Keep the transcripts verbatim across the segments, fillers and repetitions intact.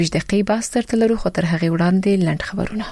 دقیقې بحث تر لرو خو تر هغه وړاندې لنډ خبرونه.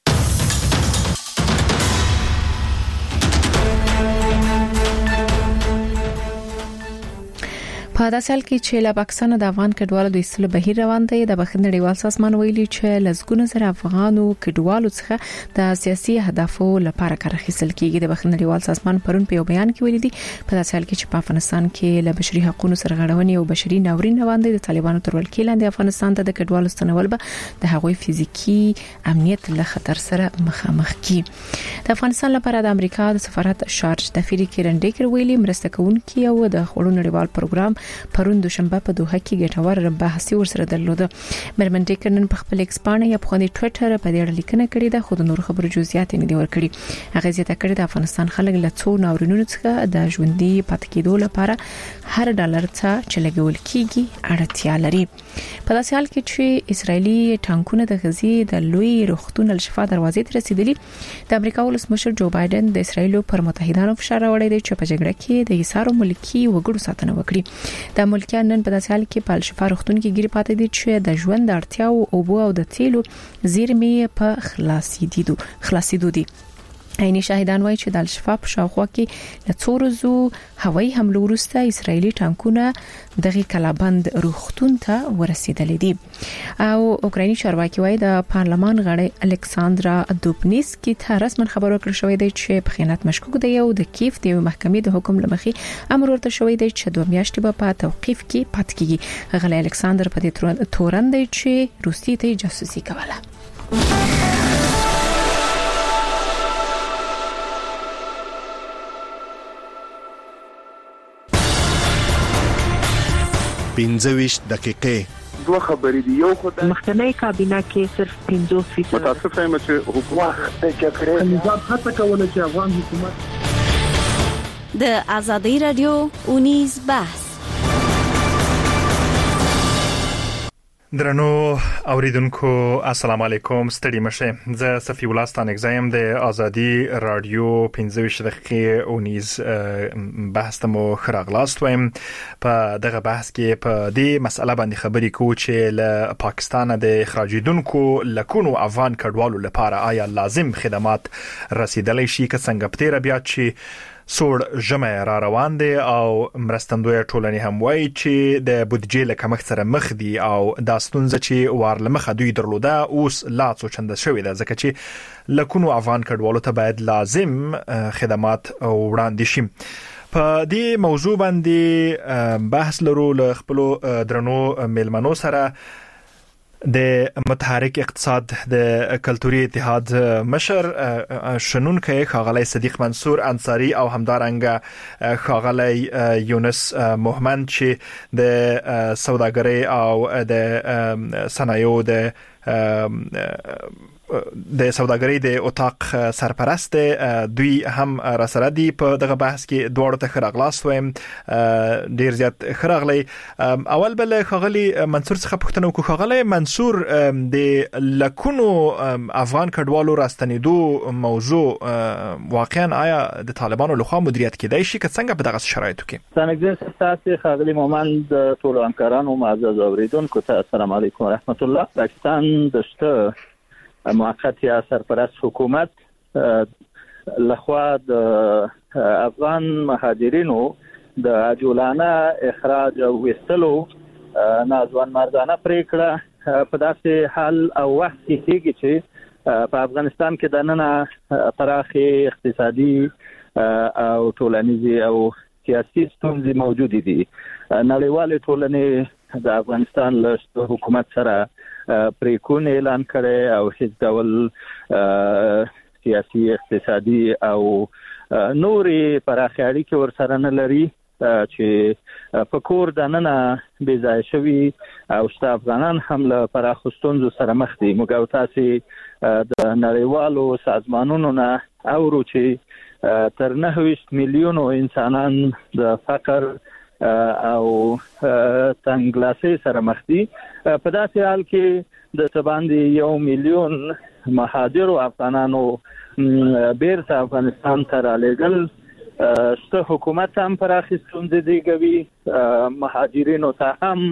په داسې حال کې چې له پاکستان د افغان کډوالو د ایستلو بهیر روان دی، د بخښنې نړیوال سازمان ویلي چې لزګونه سره افغانو کډوالو څخه د سیاسي اهدافو لپاره کار اخیستل کیږي. د بخښنې نړیوال سازمان پرون په یو بیان کې ویلي دي په داسې حال کې چې په افغانستان کې له بشري حقوقو سرغړونې او بشري ناورین روان دي، د طالبانو تر ولکې لاندې افغانستان ته د کډوالو ستنول به د هغوی فزیکی امنیت له خطر سره مخامخ کی. د افغانستان لپاره د امریکا د سفارت شارج دفیری کیرن ډیکر ویلي مرسته کوونکي او د خړو نړیوال پروګرام پرون دوشنبه په دوحه کې ګټور بحث ورسره درلوده. مرمن ډیکر نن په خپل ایکس باندې یا په خپل ټوئیټر په دې اړه لیکنه کړې ده، خو د نور خبرو جزئیات نه دي ورکړي. هغه زیاته کړې د افغانستان خلک له څو ناورینونو څخه د ژوندۍ پاتې کېدو لپاره هر ډالر څه چې لګول کیږي اړتیا لري. په داسې حال کې چې اسرایلی ټانکونه د غزي د لوی روغتون الشفا دروازې ته رسیدلي، د امریکا ولسمشر جو بایدن د اسرایل پر متحدانو فشار راوړی دی چې په جګړه کې د ایثار ملکی وګړو ساتنه وکړي. د ملکیان نن په داسې حال کې په الشفا روغتون کې ګیري پاتې دي چې د ژوند اړتیاو او بو او د تیلو زیرمې په خلاصي دي خلاصي دي. عیني شاهدان وایي چې د الشفا په شاوخوا کې له څو ورځو هوایي حمله وروسته اسرایلی ټانکونه دغه کلابند روغتون ته ورسېدلي دي. او اوکرایني چارواکي وایي د پارلمان غړی الکساندرا دوبنیسکي ته رسمن خبر ورکړل شوی دی چې په خیانت مشکوک دی او د کیف د محکمې د حکم لمخې امر ورته شوی دی چې دوه میاشتې به په توقيف کې پاتې کیږي. غلی الکساندر په دې تورن دی چې روسي ته جاسوسي کوله. پنځه دقیقې دوه خبرې دي. یو خو د مخکنی کابینه کې صرف پنځوس فیصد متاسفه یم چې حکومت د جګړې نظام هڅه کوله چې افغان حکومت د ازادي رادیو اونیز بحث. درنو اوریدونکو السلام علیکم، ستړي مشه. زه صفی الله ستانک زایم د ازادي رادیو پنځه دقیقې اونیز بحث ته مو خراغلاست وایم. په دغه بحث کې په دې مسله باندې خبرې کوو چې له پاکستان د اخراجیدونکو لکونو افغان کډوالو لپاره آیا لازم خدمات رسیدلی شي که څنګه په تیر بیا چې سوړ ژمه را روان دي او مرستندوی ټولنې هم وایي چې د بودیجې له کمښت سره مخ دي او دا ستونزه چې وارلمخه دوی درلوده اوس لا څو چنده شوې ده، ځکه چې لکونو افغان کډوالو ته باید لازم خدمات وړاندې شي. په دې موضوع باندې بحث لرو له خپل درنو میلمنو سره. د متحرک اقتصاد د کلتوري اتحاد مشر شنونکی ښاغلی صدیق منصور انصاری او همدارنګه ښاغلی یونس مومن چې د سوداګرۍ او د صنایعو د د سوداګرۍ د اتاق سرپرست دوی هم را سره دي. په دغه بحث کې دواړو ته خراغلاست وایم، ډیر زیات خراغلی. اول بل ښاغلی منصور څخه پوښتنه وکړو. ښاغلی منصور، د لکونو افغان کډوالو راستنېدو موضوع واقعا آیا د طالبانو لخوا مدیریت کېدای شي که څنګه په دغه شرایطو کې؟ څنګه تاسو ښاغلی مومن د ټولو همکارانو معزز اوریدونکو ته السلام علیکم و رحمت الله. پاکستان دشته موقت یا سرپرست حکومت لخوا د افغان مهاجرینو د عجولانه اخراج او وستلو ناځوان مردانه پریکړه په داسې حال او وخت کې کېږي چې په افغانستان کې د نن پراخي اقتصادي او ټولنیزي او سیاسي ستونزې موجود دي. نړیوال ټولنې د افغانستان له حکومت سره پریکون اعلان کړي او هیڅ ډول سیاسي اقتصادي او نوري پراخي اړیکې ورسره نه لري چې په کور د نن بې ځای شوي او شته افغانان هم له پراخو ستونزو سره مخ دي. موږ او تاسې د نړیوالو سازمانونو نه اورو چې تر نهه ویشت میلیونو انسانان د فقر او تنګلاسۍ سره مخ دي. په داسې حال کې د تباندې یو میلیون مهاجرو افغانانو بیرته افغانستان ته رالېږل شته حکومت هم پراخې ستونزې زېږوي، مهاجرینو ته هم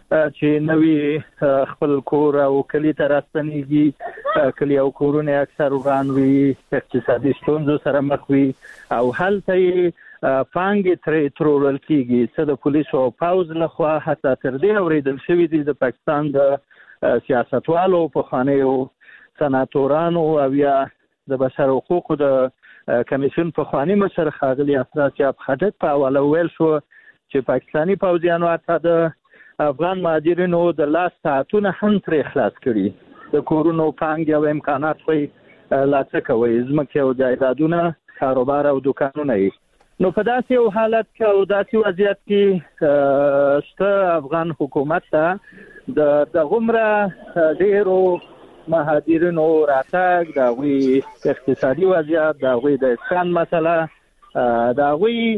چې نوې خپل کور او کلی ته راستنېږي کلی او کورونه اکثر وران وي اقتصادي ستونزو سره مخ وي او هلته پانګې ترې ترورل کېږي څه د پولیسو او پوځ لخوا حتی تر دې اورېدل شوي دي د پاکستان د سیاستوالو پخوانیو سناتورانو او یا د بشر حقوقو د کمیسیون پخوانی مشر ښاغلي افراسیاب خټک په حواله ویل شو چې پاکستاني پوځیانو حتی د افغان مهاجرینو د لاس ساعتونه هم ترې خلاص کړي د کورونو پانګې او امکانات خو لا څه کوي ځمکې او جایدادونه کاروبار او دکانونه یې نو په داسې یو حالت کې او داسې وضعیت کې شته افغان حکومت ته د دغومره ډېرو مهاجرینو راتګ د هغوی اقتصادي وضعیت د هغوی د اسکان مسله د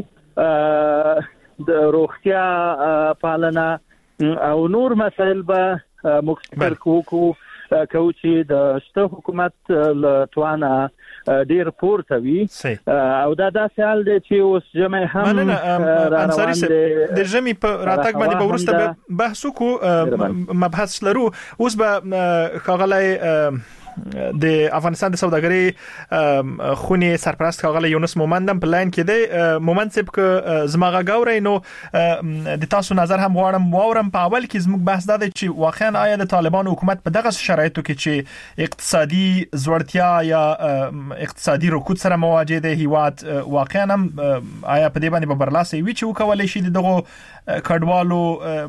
هغوی د روغتیا پالنه او نور مسایل به مختصر کوو کو چې د شته حکومت له توانه ډیر پورته وي او دا داسې حال دی چې اوس جمع هم انصاري صاحب د جمع په راتګ باندې به وروسته بحث وکړو مبحث لرو اوس به خغلای د افغانستان د سوداګرۍ خونی سرپرست خغل یونس مومند په لاین کې دی مومند صاحب ک زماغه غوړی نو د تاسو نظر هم غواړم واورم په اول کې زموږ بحث دا دی چې واقعا آیا د طالبان حکومت په دغه شرایطو کې چې اقتصادي ځوړتیا یا اقتصادي رکود سره مواجه دی هیواد واقعا هم آیا په دې باندې به برلاسه وي چې وکولای شي دغه کډوالو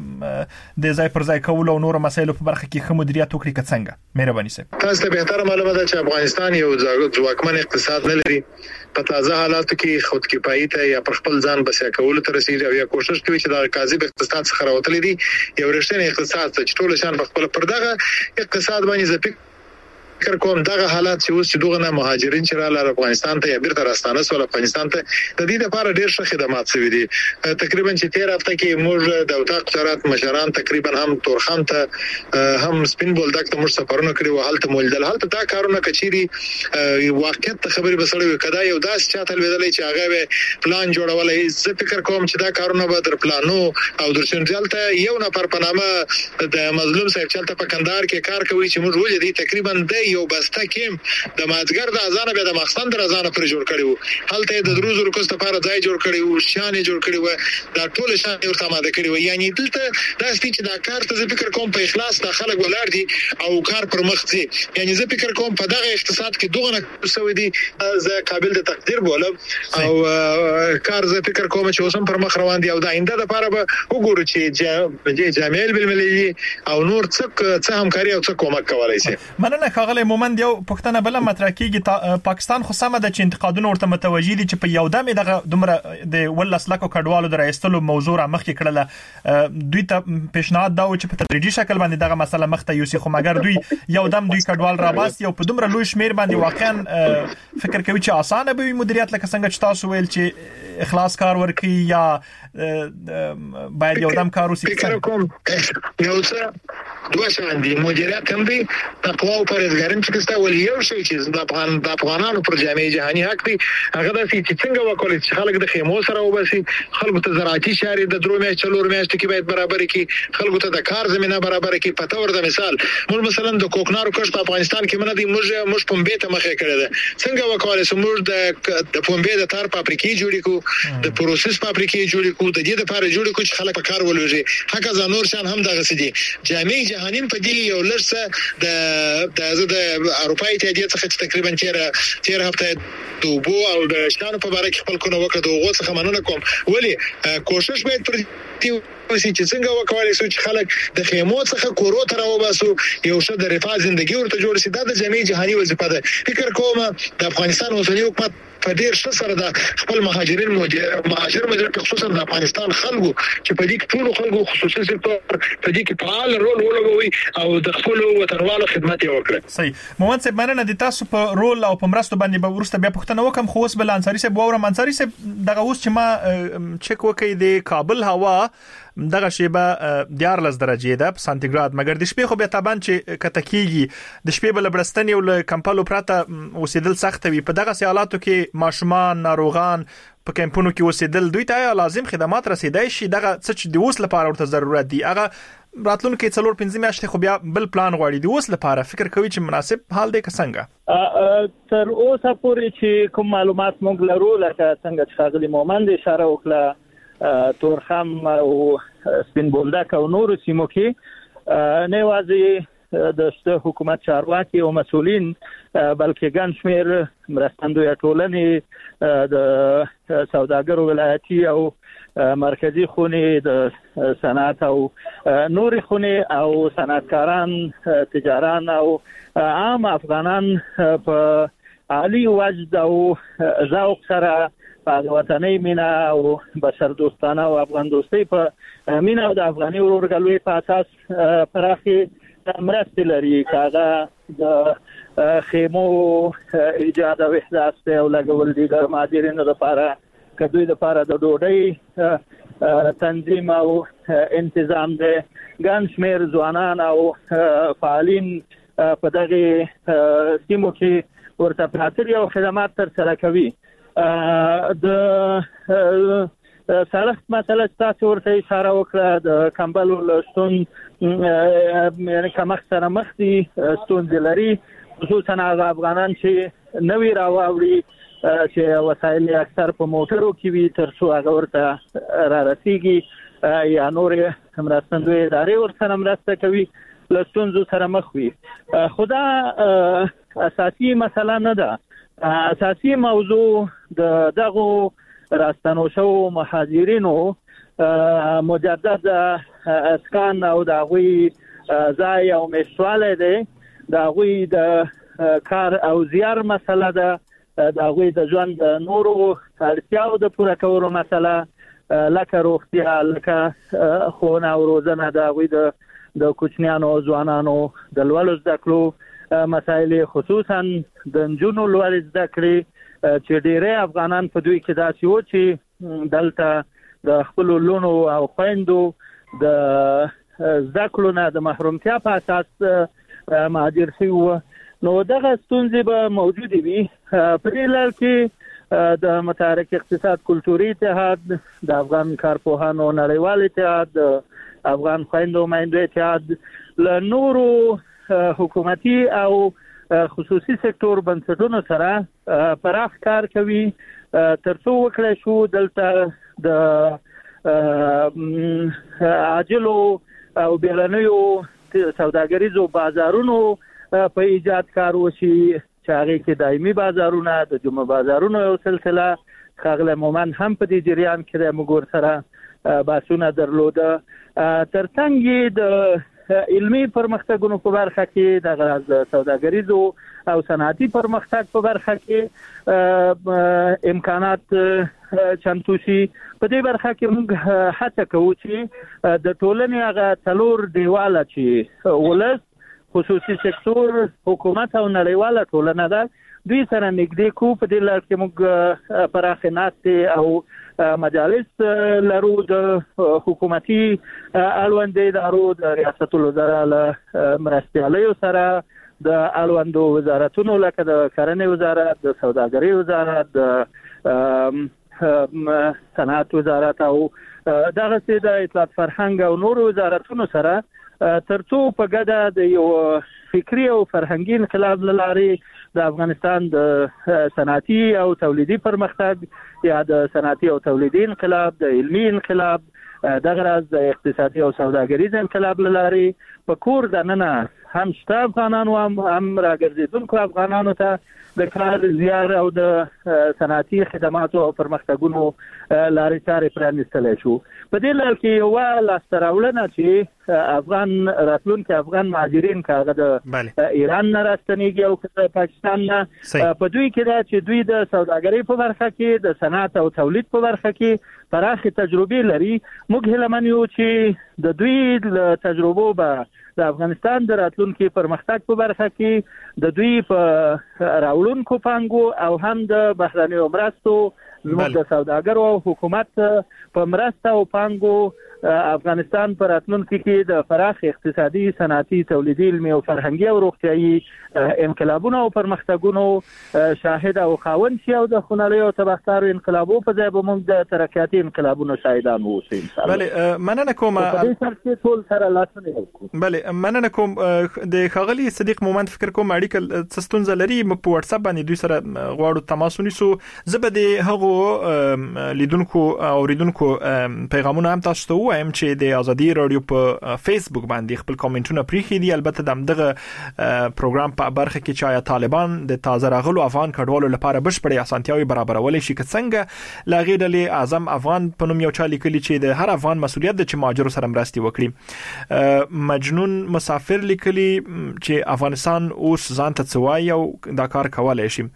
د ځای پر ځای کول او نور مسایلو په برخه کې خمو مدیریت وکړي که څنګه مهرباني صاحب تاسو ته به معلومه ده چې افغانستان یو ځواکمن اقتصاد نه لري په تازه حالاتو کې خودکفایي ته یا پر خپل ځان بسیا کول تر رسیدي او یا کوشش کوي چې د کاذب اقتصاد څخه راوتلې دي یو رښتینی اقتصاد چې ټول شان په خپل پردغه اقتصاد باندې زپک فکر کوم دغه حالات چې اوس چې دغه نه مهاجرین چې رااله افغانستان ته یا بیرته راستانه سول افغانستان ته د دې لپاره ډیر ښه خدمات شوي دي تقریبا چې تیر هفته کې موږ د وټاق وزارت مشران تقریبا هم تورخم ته هم سپین بولدک ته موږ سفرونه کړی او حالت مولدل حالت دا کارونه کچيري واقعیت خبري بسړوي کدا یو داس چاته لویدلې چې هغه پلان جوړولای زه فکر کوم چې دا کارونه به در پلانو او در سنجالته یو نفر په نامه د مظلوم صاحب چلته په کندهار کې کار کوي چې موږ ولې دي تقریبا د یو بسته کېم د مازګر د اذان به د مخستان د اذان پر جوړ کړیو هلته د دروز ورکوس لپاره ځای جوړ کړیو شان جوړ کړیو دا ټول شان ورته ماده کړیو یعنی دلته دا ستې چې دا کار ته فکر کوم په اخلاص د خلک ولر دي او کار پر مخ ځي یعنی زه فکر کوم په دغه اقتصاد کې دغه سوي دي زه قابل د تقدیر بولم او کار زه فکر کوم چې اوسم پر مخ روان دي او د آینده لپاره به وګورو چې جامعه المللي او نور څه څه همکاري او څه کومک کولای شي مننه خغل مومند یو پښتنه بل مطرح کیږي پاکستان خو سم ده چې انتقادونه ورته متوجي دي چې په یو دمه دغه دومره د ولس لکو کډوالو درایستلو موضوع را مخ کې کړله دوی ته پیشنهاد دا و چې په تدریجي شکل باندې دغه مسله مخ ته یوسي خو مګر دوی یو دم دوی کډوال را باس یو په دومره لوی شمیر باندې واقعا فکر کوي چې اسانه به مدیریت لکه څنګه چې تاسو ویل چې اخلاص کار ورکي یا باید یو دم کار وسی فکر کوم یو څه دوه شان دي مدیریت هم دي تقوا او پرهیزګاري چې کستا ولې یو شی چې د افغان د افغانانو پر جامعه جهاني حق دي هغه د چې څنګه وکولای چې خلک د خیمو سره وبسي خلکو ته زراعتي شهري د درو میاشتې چلور میاشتې کې باید برابر کړي خلکو ته د کار زمينه برابر کړي پته ورته مثال موږ مثلا د کوکنارو کښت په افغانستان کې منه دي موږ موږ پنبه ته مخه کړی ده څنګه وکولای چې موږ د د پنبه د تار فابریکې جوړې کو د پروسس فابریکې جوړې کو د دې لپاره جوړې کو چې خلک په کار ولوږي هغه ځانور شان هم دغه سدي جامعه جهاني په دې یو لرسه د د د اروپای اتحادیه څخه تقریبا تیر تیر هفته دوبو او د شانو په اړه خپل کو نو وکړه دوغه څخه مننه کوم ولی کوشش باید پر چې څنګه وکولای شو چې خلک د خیمو څخه کورو ته راوباسو یو څه د رفاه ژوندۍ ورته جوړ شي دا د جامعه جهاني وظیفه ده فکر کوم د افغانستان اوسنی حکومت په ډیر ښه سره د خپل مهاجرین مهاجر مهاجر خصوصا د افغانستان خلکو چې په دې کې ټول خلکو خصوصي سکتور په دې کې فعال رول ولوي او د خپل وطنوالو خدمت وکړي صحیح مومند صاحب مننه د تاسو په رول او په مرستو باندې به ورسته بیا پښتنه وکم خو اوس بل انصاري صاحب وورم انصاري صاحب دغه اوس چې ما چک وکړي د کابل هوا دغه شیبه دیارلس درجه ده په سانتیګراد مګر د شپې خو به تابان چې کتکیږي د شپې بل برستنی او کمپالو پراته اوسېدل سخت وي په دغه حالاتو کې ماشومان ناروغان په کمپونو کې اوسېدل دوی ته لازم خدمات رسیدای شي دغه څه چې د اوس لپاره ورته ضرورت دي هغه راتلونکو څلور پنځه میاشتې خو بیا بل پلان غواړي د اوس لپاره فکر کوي چې مناسب حال دی که څنګه؟ تر اوسه پورې چې کوم معلومات موږ لرو لکه څنګه چې ښاغلي مومند اشاره وکړه تورخم او سپین بولدک او نورو سیمو کې نه یوازې د حکومت چارواکي او مسؤلین بلکې ګڼ شمېر مرستندویه ټولنې د سوداګرو ولایتي او مرکزی خونې د صنعت او نوري خونې او صنعتکاران تجاران او عام افغانان په عالی وجد او ذوق سره په وطني مینا او بشر دوستانه او افغان دوستي په مینا او د افغاني ورورګلوي په اساس پراخي مرستې لري کاغه د خیمو ایجاد او احداث او لګول دي د مهاجرینو لپاره کدوې لپاره د ډوډۍ تنظیم او تنظیم د ګڼ شمېر ځوانان او فعالین په دغه سیمو کې ورته پراتري او خدمات تر سره کوي. د سړک مسله تاسو ورته اشاره وکړه د کمبل ولستون یعنی کمخ سره مخ دي ستونزې لري خصوصا هغه افغانان چې نوی راوړي چې وسایل اکثر په موټرو کې وي تر څو هغه ورته را رسیږي یا نور مرستندوی ادارې ورسره مرسته کوي لستونزو سره مخ وي. خدا اساسي مسله نه ده. اساسي موضوع د دغه راستنو شو مهاجرینو مجدد اسکان او د غوي ځای او مشواله دی د غوي د کار او زیار مسله ده د غوي د ژوند نورو اړتیاو د پوره کولو مسله لکه روغتیا لکه خونه او روزنه د غوي د د کوچنیانو ځوانانو د لولو زده کړو مسایل خصوصا د نجونو لولو زده کړې چې ډېری افغانان په دوی کې داسې و چې دلته د خپل لونو او خويندو د زده کړو نه د محرومتیا په اساس مهاجر شوي وو. نو دغه ستونزې به موجودې وي. په دې لړ کې د متحرک اقتصاد کلتوري اتحاد د افغان کارپوهانو نړیوال اتحاد د افغان خويندو میندو اتحاد له نورو حکومتي او خصوصي سکتور بنسټونو سره پراخ کار کوي ترڅو وکړي شو دلته د عاجلو او بیرنیو سوداګریزو بازارونو په ایجاد کار وشي چې هغه کې دایمي بازارونه د جمعه بازارونو یو سلسله خاغله مومن هم په دې جریان کې د مګور سره باسونه درلوده. ترڅنګ د علمي پرمختګونو په برخه کې د غراض سوداګریزو او صنعتي پرمختګ په برخه کې امکانات چمتو شي. په دې برخه کې موږ هڅه کوو چې د ټولنې هغه څلور دیواله چې ولس خصوصي سکتور حکومت او نړیواله ټولنه ده دوی سره نږدې کو. په دې لړ کې موږ پراخه ناستې او مجالس لرو د حکومتي اړوندو ادارو د ریاست الوزرا له مرستیالیو سره د اړوندو وزارتونو لکه د کرنې وزارت د سوداګرۍ وزارت د صنعت وزارت او دغه سي د اطلاعات فرهنګ او نورو وزارتونو سره ترڅو په ګډه د یو فکری او فرهنګي انقلاب لارې د افغانستان د صنعتي او تولیدي پرمختګ یا د صنعتي او تولیدي انقلاب د علمي انقلاب دغه راز د اقتصادي او سوداګریز انقلاب لارې په کور دننه هم شته افغانانو هم راګرځیدونکو افغانانو ته د کار زیار او د صنعتي خدماتو او پرمختګونو لارې چارې پرانیستل شو. په دې لړ کې یو لاسته راوړنه چې افغان راتلونکي افغان مهاجرین کاغه د ایران نه راستنیږي او پاکستان نه په دوی کې دا چې دوی د سوداګرۍ په برخه کې د صنعت او تولید په برخه کې پراخه تجربه لري. موږ هیله منو چې د دوی تجربو به د افغانستان د راتلونکي پرمختګ په برخه کې د دوی په راوړونکو پانګو او هم د بهرنیو مرستو زموږ د سوداګرو او حکومت په مرسته او پانګو افغانستان پر راتلونکي کې د فراخ اقتصادي صنعتي تولیدي علمي او فرهنګي او روغتيایي انقلابونو او پرمختګونو شاهد او خاوند شي او د خونړیو او تبعترو انقلابو په ځای به موږ د ترقیاتي انقلابونو شاهدان اوسو ان شاء الله. بله مننه کوم. په دې سره چې ټول سره لاسونه وکړو. بله مننه کوم. د خاغلی صدیق مومند فکر کوم اړیکه څستون زلري په واتس اپ باندې دوی سره غواړو تماس ونیسو. زبده هغه لیدونکو او ریدونکو پیغامونه هم تاسو ته وایم چې د ازادي رادیو په فیسبوک باندې خپل کومنټونه پریخي دي. البته دغه پروګرام په برخه کې چې طالبان د تازه راغلو افغان کډوالو لپاره بشپړې اسانتیاوي برابرولې شي که څنګه لاغې ډلې اعظم افغان په نوم یو چا لیکلي چې د هر افغان مسولیت د چې مهاجرو سره مرستي وکړي. مجنون مسافر لیکلي چې افغانستان اوس ځان ته څوای او دا کار کولای شي.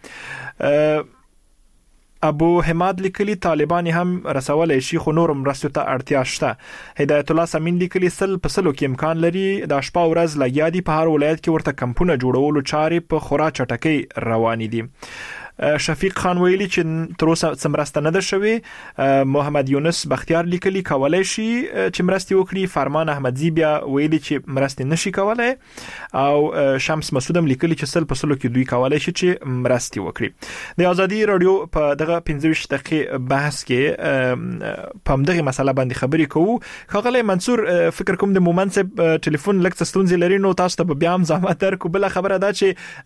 ابو حماد لیکلي طالبان هم رسولای شي خو نور مرستو ته اړتیا شته. هدایت الله سمین لیکلي سل په سلو کې امکان لري د شپه ورځ لګیا دي په هر ولایت کې ورته کمپونه جوړولو چارې په خورا چټکۍ روانې دي. شفیق خان ویلي چې تر اوسه سمرسته نه ده شوی. محمد یونس بختیار لیکلي کولای شي چې مرستي وکړي. فرمان احمدزی بیا ویلي چې مرستي نشي کولای او شمس مسعودم لیکلي چې سل په سلو کې دوی کولای شي چې مرستي وکړي. د ازادي رادیو په دغه پنځه ویشت دقیقې بحث کې په همدغه مسله باندې خبرې کوو. خغلی منصور فکر کوم د مومند صاحب ټلیفون لکه ستونزې لري نو تاسو ته بیا هم زحمت درکو. بل خبره ده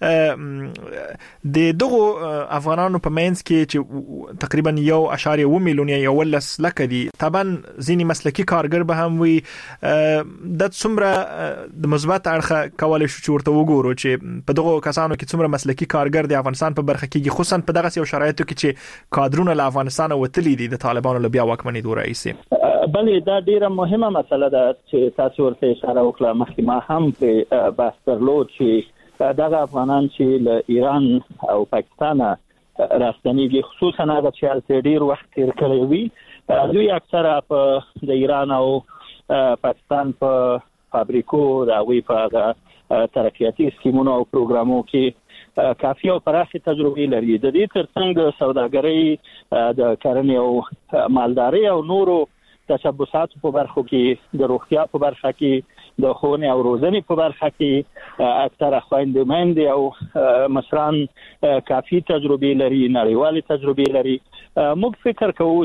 چې د دغه افغانانو په منځ کې چې تقریبا یو اشاریه و میلیون یو ولس لکه دي طبعا ځینی مسلکی کارګر به هم وي د څومره د مثبت اړخ کولای شو چې ورته وګورو چې په دغه کسانو کې څومره مسلکی کارګر د افغانستان په برخه کې خصوصا په دغه یو شرایطو کې چې کادرونه له افغانستان وتلی دي د طالبانو له بیا واکمنۍ دوره ایسي. بلې دا ډیره مهمه مسله ده چې تاسو ورته اشاره وکړه. مخکې ما هم په بحث درلود چې دغه افغانان چې له ایران او پاکستان راستنیږي خصوصا هغه چې ډیر وخت تیر کړی وي دوی اکثره په د ایران او پاکستان په فابریکو راوي په ترقیاتي سکیمونو او پروګرامو کې کافي او پراخه تجربه لري. د دې ترڅنګ سوداګرۍ د کرنې او مالدارۍ او نورو تشبثاتو په برخو کې د روغتیا په برخه کې د ښوونې او روزنې په برخه کې اکثره خویندې میندې او مشران کافي تجربه لري، نړیوالې تجربه لري. موږ فکر کوو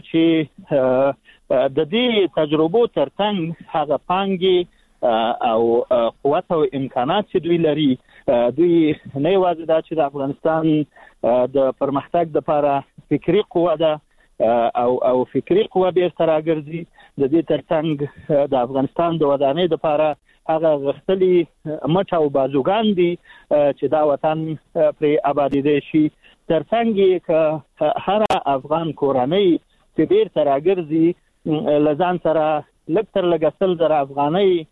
چې د دې تجربو ترڅنګ هغه پانګې او قوت او امکانات چې دوی لري دوی نه یوازې دا چې د افغانستان د پرمختګ لپاره فکری قوه ده او او فکری قوه به سره ګرځي، د دې ترڅنګ د افغانستان د ودانۍ لپاره هغه غختلي مټ او بازوګان دي چې دا وطن پر آبادی دي شي. ترڅنګ ک هر افغان کورنۍ چې ډیر سره ګرځي لزان سره لکتر لګسل در افغانۍ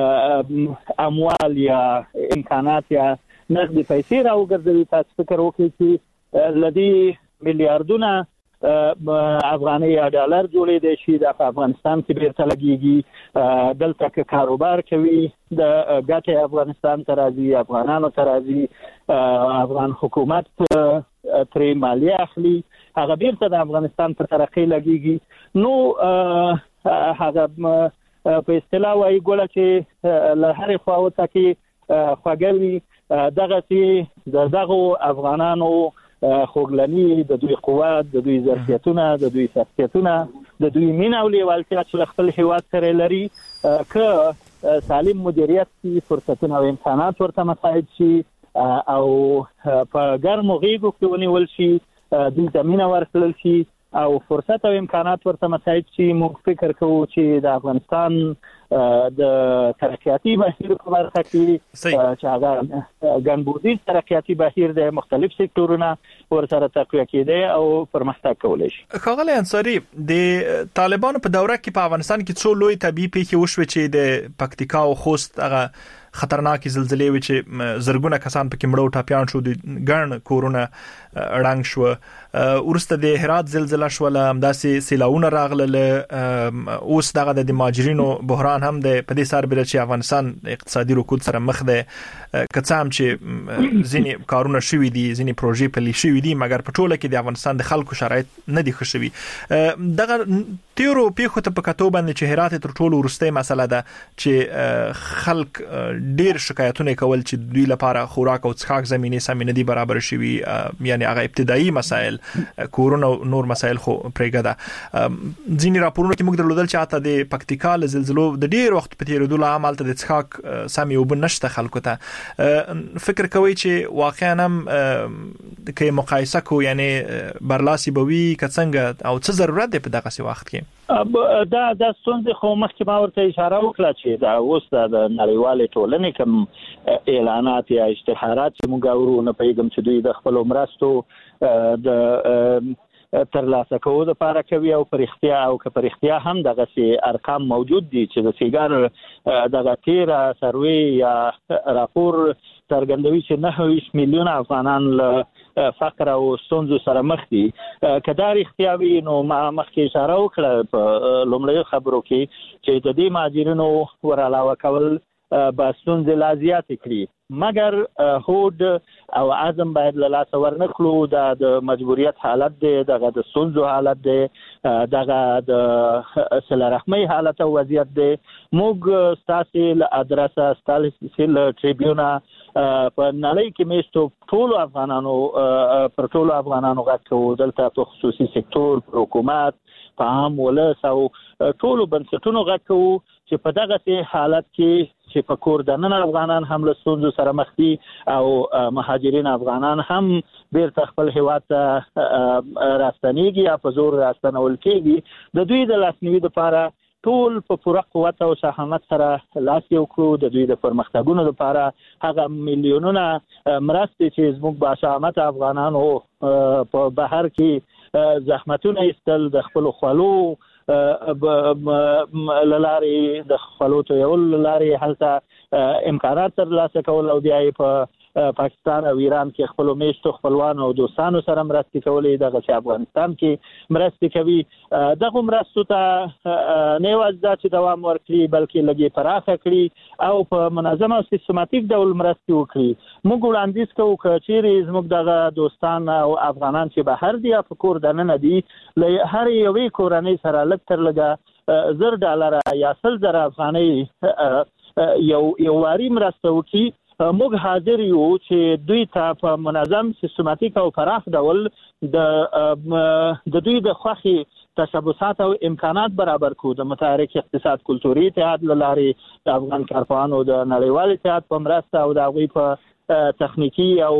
اموال یا امکانات یا نقد پیسې راوګرځي. تاسو فکر وکړئ چې لدی میلیارډونه افغاني ډالر جوړې دي چې د افغانستان کې بیرته لګيږي، دلته کې کاروبار کوي، د ګټه افغانستان ته راځي، افغانانو ته راځي، افغان حکومت ترې مالیه اخلي، هغه بیرته د افغانستان په ترقی لګيږي. نو هغه په اصطلاح وايي ګوله چې له هر خواوته کې خوګوي دغه چې دغه افغانانو خوګلنی د دوی قوت، د دوی ظرفیتونه، د دوی شخصیتونه، د دوی مینه او لیوالتیا چې خپل هیواد سره لري که سالم مدیریت کی فرصتونه او امکانات ورته مساعد شي او په ګرمو غیږو کې ونیول شي، دوی ته مینه ورکړل شي او فرصت او امکانات ورته مساعد شي. موږ فکر کوو چې د افغانستان د ترقیاتي بهیر په برخه کې چې هغه ګڼبودیز ترقیاتي بهیر د مختلف سکتورونو ورسره تقویه کېدی او پرمختګ کولی شي. ښاغلی انصاري، د طالبانو په دوره کې په افغانستان کې څو لوی طبیعي پیښې وشوې چې د پکتیکا او خوست هغه خطرناکې زلزلې وي چې زرګونه کسان پکې مړه او ټاپیان شو، د ګڼ کورونه ړنګ شو. ورسته د هرات زلزلہ شوله، همداسې سیلاونه راغله. اوس دغه د مهاجرینو بحران هم د په دې سربېره چې افغانستان اقتصادي رکود سره مخ دی. کڅام چې ځینې کارونه شوي دي ځینې پروژې پلي شوي دي مګر په ټوله کې د افغانستان د خلکو شرایط نه دي ښه شوي دغه تیرو پیښو ته په کتو باندې چې هرات تر ټولو وروستۍ مسله ده چې خلک ډیر شکایتونه کول چې دوی لپاره خوراک او څښاک زمینه سمې نه دي برابر شوي یعنی هغه ابتدایي مسایل کورونه نور مسایل خو پرېږده ځینې راپورونه کې موږ درلودل چې حتی د پکتیکا له زلزلو د ډیر وخت په تیریدو له امله د څښاک سمې اوبه نشته خلکو ته فکر کوي چې واقعا هم کې مقایسه کو یعنی برلاسي بوي کڅنګ او څه ضرورت دی په دغه سی وخت کې دا د ستونزې خو مخکې ما ورته اشاره وکړه چې دا اوس د نړیوالې ټولنې کوم اعلانات یا اشتهارات چې موږ اورو نه پیغام چې دوی د خپل مرستو د ترلاسه کولو لپاره کوي او پرختیا او که پرختیا هم دغه سي ارقام موجود دي چې د سیګار دغه تیر سروي یا راپور څرګندوي چې نه میلیون افغانان له فقر او ستونزو سره مخ دي کدا اختیاري نو ما مخکې اشاره وکړه په لومړی خبرو کې چې د دې ماجرینو ور علاوه کول باستون د لازیات کړی مګر هود او اعظم باید له لاس ورنکلو د مجبوریت حالت دی دغه د ستونزو حالت دی دغه د صله رحمي حالت او وضعیت دی موږ ستاسو له ادرسه ستاسو له ټریبیونا په نړۍ کې میشتو ټول افغانانو پر ټول افغانانو غږ دلته په خصوصي سکتور حکومت په عام ولس او ټول بنسټونو غږ چې په دغه حالت کې چې په کور دننه افغانان هم له ستونزو سره مخ دي او مهاجرین افغانان هم بیرته خپل هیواد ته راستنیږي یا په زور راستنول کېږي د دوی د لاسنیوي لپاره ټول په پوره قوت او شهامت سره لاس یو کړو د دوی د پرمختګونو لپاره هغه میلیونونه مرستې چې زموږ باشامت افغانانو په بهر کې زحمتونه ایستل د خپل خپلو لاري د خپلوتو یو لاري هلته امکانات ترلاسه کول او بیا په پاکستان او ایران کې خپل میشتو خپلوان او دوستانو سره مرستې کولې دغه افغانستان کې مرستې کوي دغه مرستو ته نه وځي چې دوام ورکړي بلکې لګي پراخه کړي او په منظم او سیستماتیک ډول مرستې وکړي موږ وړاندیز کوو چې زموږ دغه دوستان او افغانان چې بهر دي په کور دننه دي له هر یوې کورنۍ سره لږ تر لږه زر ډالر یا سل زر افغانۍ یو یو واري مرسته وکړي موږ حاضر یو چې دوی ته په منظم سیستماتیک او پراخ ډول د د دوی د خوخي تشبثات او امکانات برابر کو د متحرک اقتصاد کلتوري اتحاد لارې د افغان کارپانو د نړیوال اتحاد په مرسته او د غوي په تخنیکی او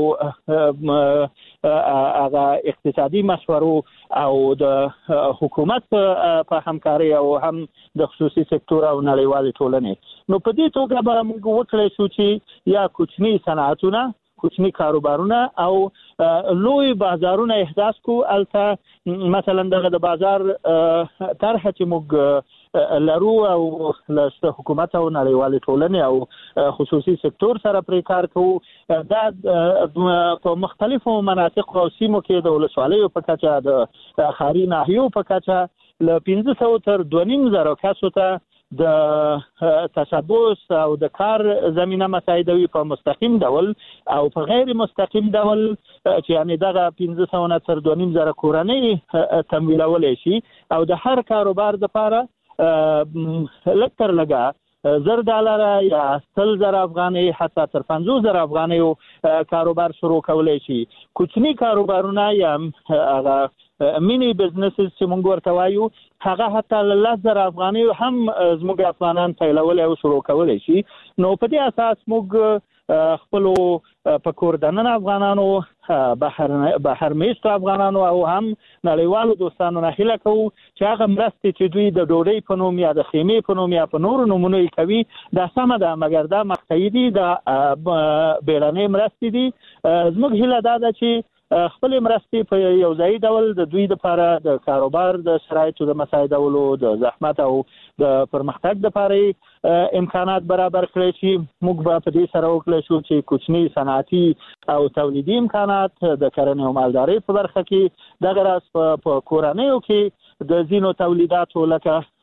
هغه اقتصادي مشورو او د حکومت په همکاري او هم د خصوصي سکتور او نړیوال ټولنې نو په دې توګه به موږ وکړی شو چې یا کوچني صنعتونه کوچني کاروبارونه او لوی بازارونه احداث کو الته مثلا دغه د بازار طرح چې موږ لرو او له حکومت او نړیوال ټولنې او خصوصي سکتور سره پرې کار کوو دا په مختلفو مناطق او سیمو کې د ولسوالیو په کچه د ښاري ناحیو په کچه له پنځه سوه تر دوه نیم زره کسو ته د تشبث او د کار زمينه مساعدوي په مستقیم ډول او په غیر مستقیم ډول چې یعنی دغه پنځه سوه تر دوه نیم زره کورنۍ تمویلول شي او د هر کاروبار لپاره لږ تر لږه زر ډالر یا سل زر افغانۍ حتی تر پنځوس زر افغانۍ کاروبار شروع کولای شي کوچني کاروبارونه یا هغه مینی بزنسز چې موږ ورته وایو هغه حتی لس زره افغانۍ هم زموږ افغانان پیلول او شروع کولای شي نو په دې اساس موږ خپل په کور دننه افغانانو بهر بهر میشتو افغانانو او هم نړیوالو دوستانو نه هیله کوو چې هغه مرستې چې دوی د ډوډۍ په نوم یا د خیمې په نوم یا په نورو نومونو یې کوي دا سمه ده مګر دا مقطعي دي دا بیړنۍ مرستې دي زموږ هیله دا ده چې خپل مرستې په یو ځای ډول د دوی لپاره د کاروبار د شرایطو د مساعدولو د زحمت او د پرمختګ لپاره امکانات برابر کړی شي موږ به په دې سره وکړو شو چې کوچني صنعتي او تولیدي امکانات د کرنې او مالدارۍ په برخه کې دغه راس په کورنیو کې د زینو تولیداتو لکه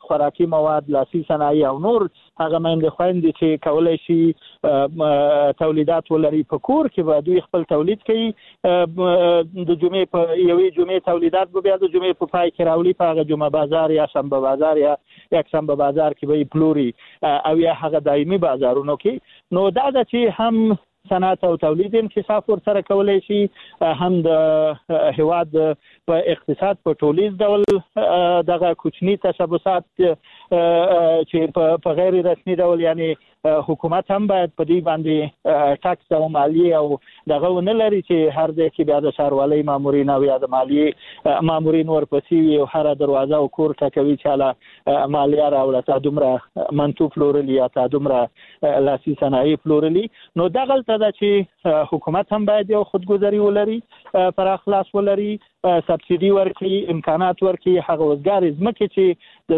خوراکي مواد، لاسي صنایع او نور هغه مېندې خويندې چې کولای شي تولیدات ولري په کور کې به دوی خپل تولید کوي. د جمعې په یوې جمعې تولیدات به بیا د جمعې په پای کې راولي په هغه جمعه بازار یا شنبه بازار یا یکشنبه بازار کې به پلوري او یا هغه دایمي بازارونو کې. نو دا د چې هم صنعت او تولید انکشاف ور سره کولای شي، هم د هواد په اقتصاد په ټولیز ډول دغه کوچني تشبثات چې په غیر رسمي ډول یعنی حکومت هم باید په دې باندې ټاکس او مالیه او دغه ونه لري چې هر ځای کې بیا د ښاروالۍ مامورین او یا د مالیه مامورین ورپسې وي او هر دروازه او کور ټکوي چې له مالیه راوړه تا دومره منتو فلورلی یا تا دومره لاسي صنایع فلورلی. نو دغه ته دا چې حکومت هم باید یو خودګذری ولري، پر اخلاص ولري، سبسيدي ورکړي، امکانات ورکړي. هغه وزګار زمکه چې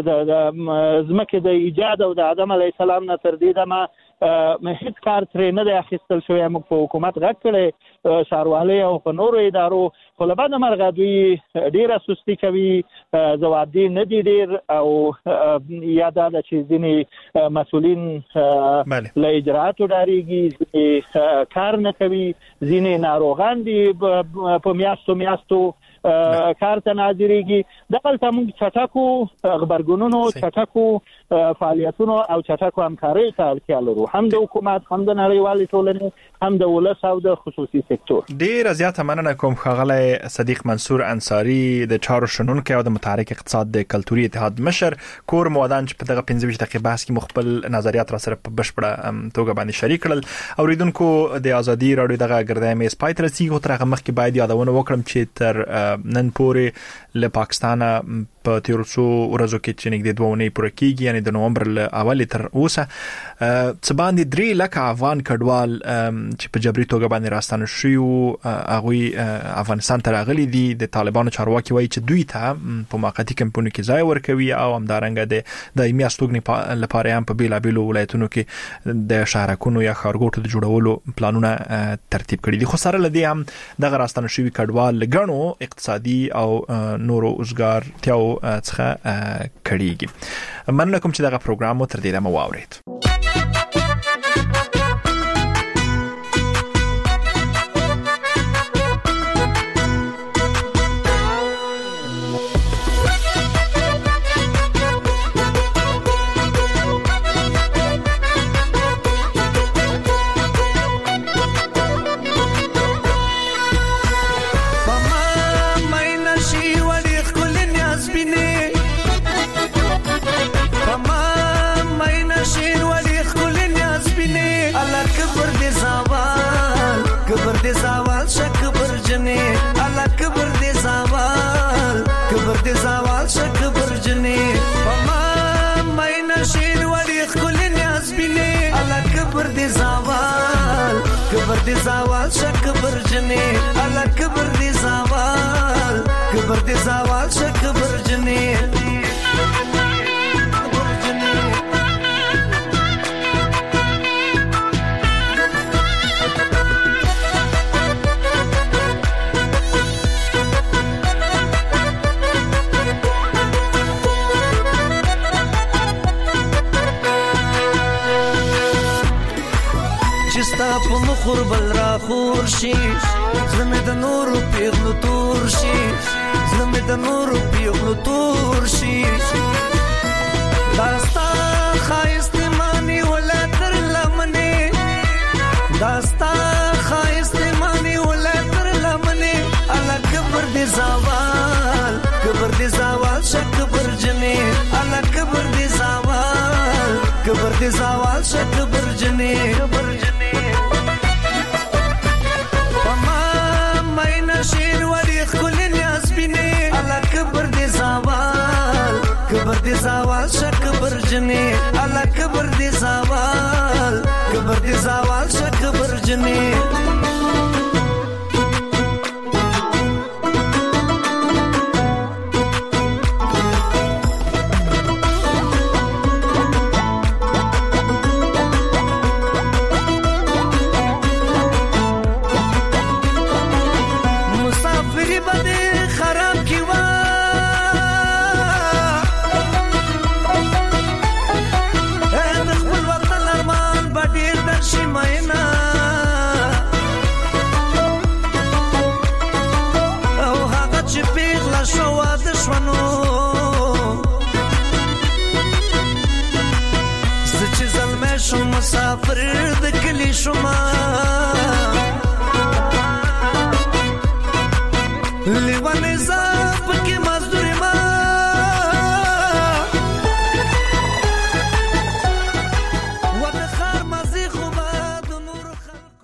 د زمکه د ایجاد او د آدم علی السلام نه تر دې دمه هیڅ کار ترې نه دی اخیستل شوی. موږ په حکومت غږ کړی ښاروالۍ او په نورو ادارو، خو له بده مرغه دوی ډیره سستی کوي، ځوابدي نه دي ډیر او یا دا چې ځینې مسؤلین له اجراءاتو ډاریږي، کار نه کوي، ځینې ناروغان دي په میاشتو میاشتو کار ته ناظریږي. دغلته موږ چټکو خبرګونونو، چټکو فعالیتونو او چټکو همکارۍ ته اړتیا لرو، هم د حکومت، هم د نړیوالې ټولنې، هم د ولس او د خصوصي سکتور. ډیر زیاته مننه کوم ښاغلی صدیق منصور انصاری د چارو شنونکي او د متحرک اقتصاد د کلتوري اتحاد مشر. کور مودان چې په دغه پنځه ویشت دقیقې بحث کې مخبل نظریات را سره په بشپړه توګه باندې شریک کړل. اوریدونکو د ازادي رادیو دغه ګردای مې سپایتر سی غو ترغه مخ کې باید یادونه وکړم چې تر نن پورې له پاکستان په تیر څو ورځو کې چې نږدې دوه ونې پوره کیږي، یعنی د نومبر له اولې تر اوسه څه باندې درې لکه افغان کډوال چې په جبري توګه باندې راستانه شوي وو هغوی افغانستان ته راغلي دي. د طالبانو چارواکي وایي چې دوی ته په موقتي کمپونو کې ځای ورکوي او همدارنګه د دایمي استوګنې لپاره هم په بیلابیلو ولایتونو کې د شهرکونو یا ښارګوټو د جوړولو پلانونه ترتیب کړي دي. خو سره له دې هم دغه راستانه شوي کډوال ګڼو اقتصادي او نورو اوزګارتیاو څخه کړيږي. مننه کوم چې دغه پروګرام مو تر دې دمه واورید. کبر دی زوال شک برجنی الا کبر دی زوال کبر دی زوال شک برجنی په مخور بل را خور شي زمه د نور پیغلو تور شي زمه د نور پیغلو تور شي داستا خایست مانی ولا تر لمنه داستا خایست مانی ولا تر لمنه الا کبر دی زوال کبر دی زوال شک برجنی الا کبر دی زوال کبر دی زوال شک برجنی شیر ولی خلی نیاز بینی الا کبر دی زوال کبر دی زوال شک برجنی الا کبر دی زوال کبر دی زوال شک برجنی